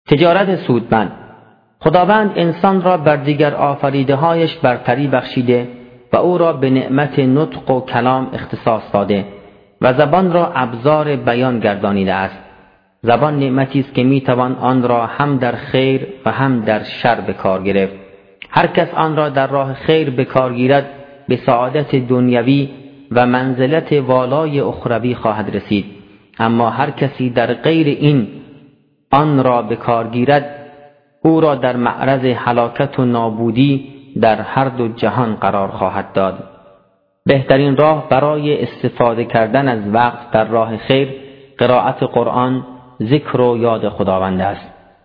تجارت سودمند. خداوند انسان را بر دیگر آفریده‌هایش برتری بخشیده و او را به نعمت نطق و کلام اختصاص داده و زبان را ابزار بیان گردانیده است. زبان نعمتی است که میتوان آن را هم در خیر و هم در شر به کار گرفت. هر کس آن را در راه خیر به کار گیرد به سعادت دنیوی و منزلت والای اخروی خواهد رسید، اما هر کسی در غیر این آن را به کار گیرد او را در معرض هلاکت و نابودی در هر دو جهان قرار خواهد داد. بهترین راه برای استفاده کردن از وقت در راه خیر قرائت قرآن، ذکر و یاد خداوند است.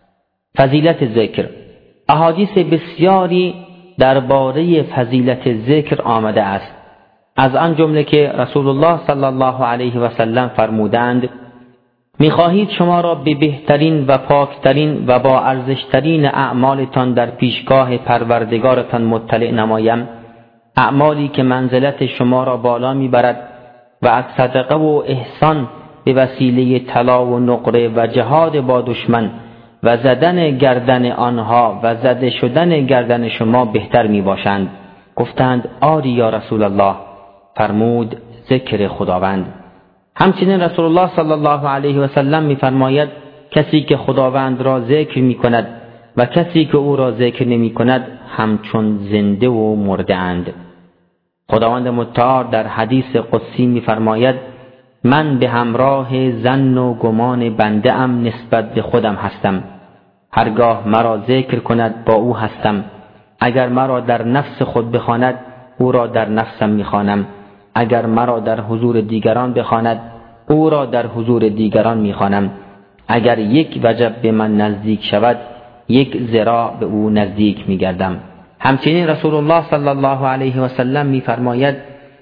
فضیلت ذکر. احادیث بسیاری درباره فضیلت ذکر آمده است. از آن جمله که رسول الله صلی الله علیه و سلم فرمودند: می‌خواهید شما را به بهترین و پاکترین و با ارزشترین اعمالتان در پیشگاه پروردگارتان مطلع نمایم، اعمالی که منزلت شما را بالا می‌برد و از صدقه و احسان به وسیله طلا و نقره و جهاد با دشمن و زدن گردن آنها و زده شدن گردن شما بهتر می باشند. گفتند: آری یا رسول الله. فرمود: ذکر خداوند. همچنین رسول الله صلی الله علیه و سلم می فرماید: کسی که خداوند را ذکر می کند و کسی که او را ذکر نمی کند همچون زنده و مرده اند. خداوند متعال در حدیث قدسی می فرماید: من به همراه ظن و گمان بنده ام نسبت به خودم هستم. هرگاه مرا ذکر کند با او هستم. اگر مرا در نفس خود بخواند او را در نفسم میخوانم. اگر مرا در حضور دیگران بخواند او را در حضور دیگران میخوانم. اگر یک وجب به من نزدیک شود یک ذراع به او نزدیک میگردم. همچنین رسول الله صلی الله علیه و سلم میفرماید: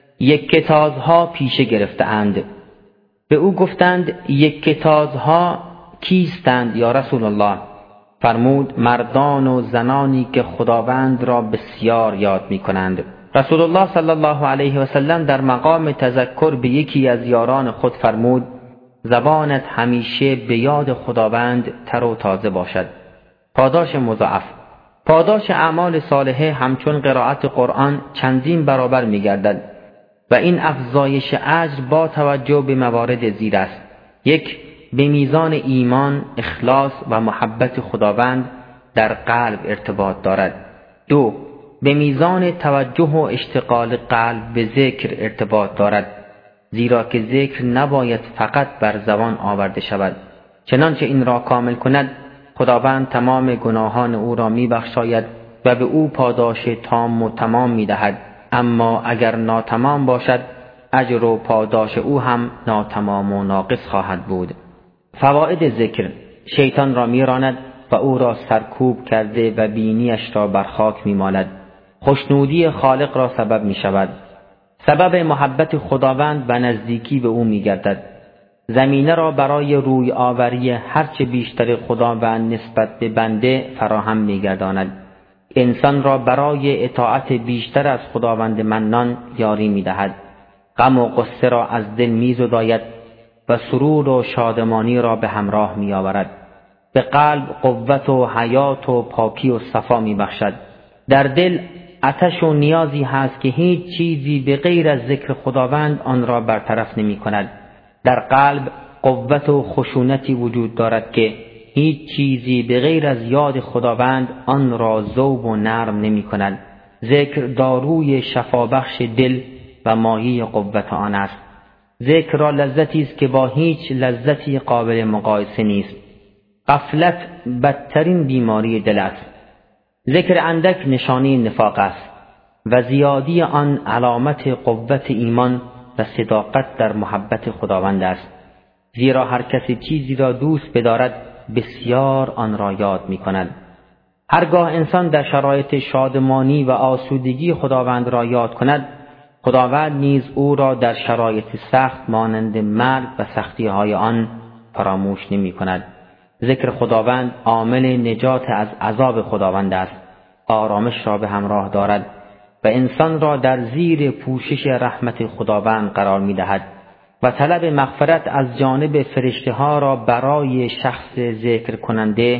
یکتازها پیشه گرفته‌اند. به او گفتند: یکتازها کیستند یا رسول الله؟ فرمود: مردان و زنانی که خداوند را بسیار یاد می کنند. رسول الله صلی الله علیه و سلم در مقام تذکر به یکی از یاران خود فرمود: زبانت همیشه به یاد خداوند تر و تازه باشد. پاداش مضاعف. پاداش اعمال صالحه همچون قرائت قرآن چندین برابر می گردد و این افزایش اجر با توجه به موارد زیر است: 1. به میزان ایمان، اخلاص و محبت خداوند در قلب ارتباط دارد. 2. به میزان توجه و اشتغال قلب به ذکر ارتباط دارد، زیرا که ذکر نباید فقط بر زبان آورده شود. چنانچه این را کامل کند خداوند تمام گناهان او را میبخشاید و به او پاداش تام و تمام میدهد، اما اگر ناتمام باشد اجر و پاداش او هم ناتمام و ناقص خواهد بود. فواید ذکر: شیطان را میراند و او را سرکوب کرده و بینیش را بر خاک میمالد. خوشنودی خالق را سبب میشود. سبب محبت خداوند و نزدیکی به او میگردد. زمینه را برای روی آوری هرچه بیشتر خداوند نسبت به بنده فراهم میگرداند. انسان را برای اطاعت بیشتر از خداوند منان یاری میدهد. غم و غصه را از دل میزداید و سرور و شادمانی را به همراه میآورد. به قلب قوت و حیات و پاکی و صفا میبخشد. در دل آتش و نیازی هست که هیچ چیزی به غیر از ذکر خداوند آن را برطرف نمی کند. در قلب قوت و خشونتی وجود دارد که هیچ چیزی به غیر از یاد خداوند آن را ذوب و نرم نمی کند. ذکر داروی شفابخش دل و مایه قوت آن است. ذکر را لذتی است که با هیچ لذتی قابل مقایسه نیست. غفلت بدترین بیماری دل است. ذکر اندک نشانه نفاق است و زیادی آن علامت قوت ایمان و صداقت در محبت خداوند است. زیرا هر کسی چیزی را دوست بدارد بسیار آن را یاد می کند. هرگاه انسان در شرایط شادمانی و آسودگی خداوند را یاد کند، خداوند نیز او را در شرایط سخت مانند مرگ و سختی های آن فراموش نمی کند. ذکر خداوند عامل نجات از عذاب خداوند است. آرامش را به همراه دارد و انسان را در زیر پوشش رحمت خداوند قرار می دهد و طلب مغفرت از جانب فرشته ها را برای شخص ذکر کننده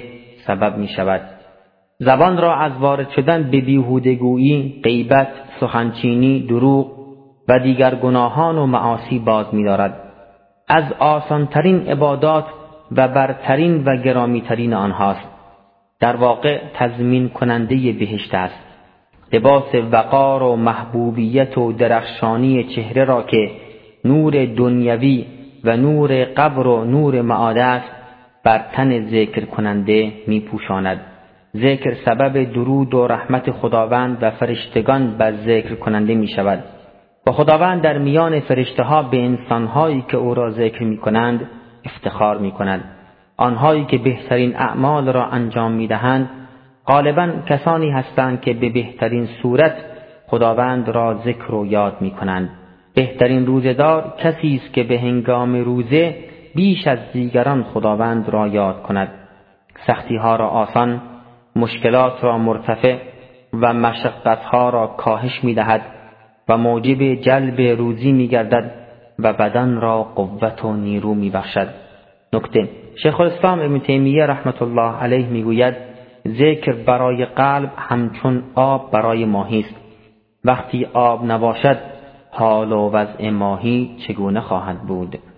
سبب می شود. زبان را از وارد شدن به بیهودگویی، غیبت، سخنچینی، دروغ و دیگر گناهان و معاصی باز می دارد. از آسانترین عبادات و برترین و گرامیترین آنهاست. در واقع تضمین کننده بهشت است. لباس وقار و محبوبیت و درخشانی چهره را که نور دنیوی و نور قبر و نور معاد است بر تن ذکر کننده می پوشاند. ذکر سبب درود و رحمت خداوند و فرشتگان بر ذکر کننده می شود و خداوند در میان فرشته ها به انسانهایی که او را ذکر می کنند افتخار می کند. آنهایی که بهترین اعمال را انجام می دهند غالباً کسانی هستند که به بهترین صورت خداوند را ذکر و یاد می کنند. بهترین روزه‌دار کسی است که به هنگام روزه بیش از دیگران خداوند را یاد کند. سختی ها را آسان، مشکلات را مرتفع و مشقت ها را کاهش می دهد و موجب جلب روزی می گردد و بدن را قوت و نیرو می بخشد. نکته: شیخ الاسلام ابن تیمیه رحمت الله علیه می گوید ذکر برای قلب همچون آب برای ماهی است. وقتی آب نباشد حال و وضع ماهی چگونه خواهد بود؟